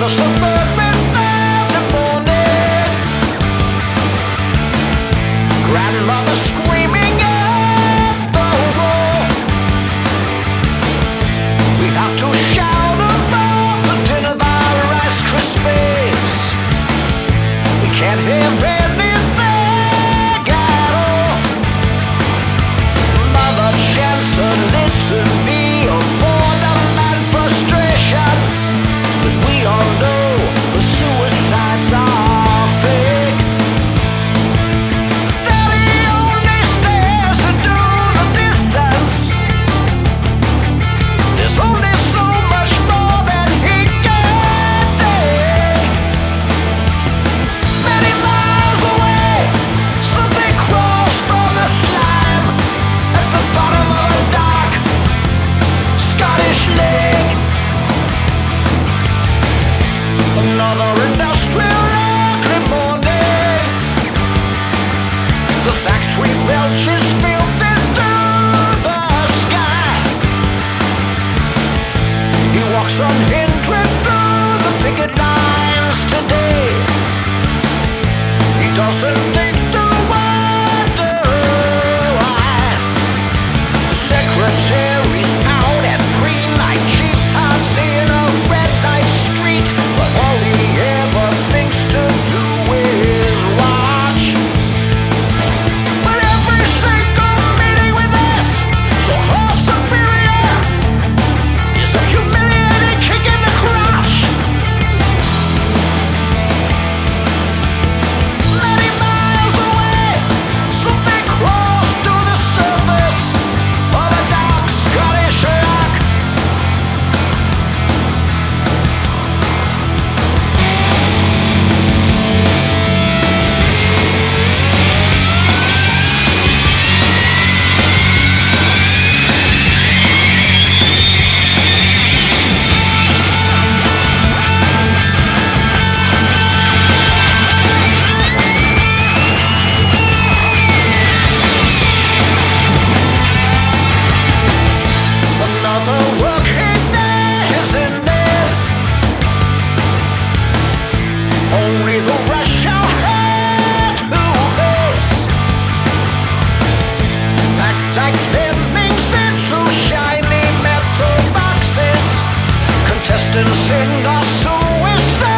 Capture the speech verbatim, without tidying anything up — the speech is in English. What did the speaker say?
the suburban Sunday morning. Grandmother screaming at the wall. We have to shout about the dinner by Rice Krispies. We can't have anything at all. Mother Chancellor litany of boredom and frustration, but we all know the suicides are fake. Daddy only stares into the distance. There's only so much more that he can take. Many miles away, something crawls from the slime at the bottom of a dark Scottish lake. Another industrial ugly morning. The factory belches filth into the sky. He walks unhindered through the picket lines today. He doesn't think to wonder why. Secretaries out at pre-night cheap party in a red light street, but all he ever thinks to do is watch. But every single meeting with us, so called superior, is a humiliating kick in the crotch. Many miles away, something crawls to the surface of a dark Scottish rock. Another working day is ended. Only the rush out had to face. Packed like lemmings into shiny metal boxes. Contestants in our suicide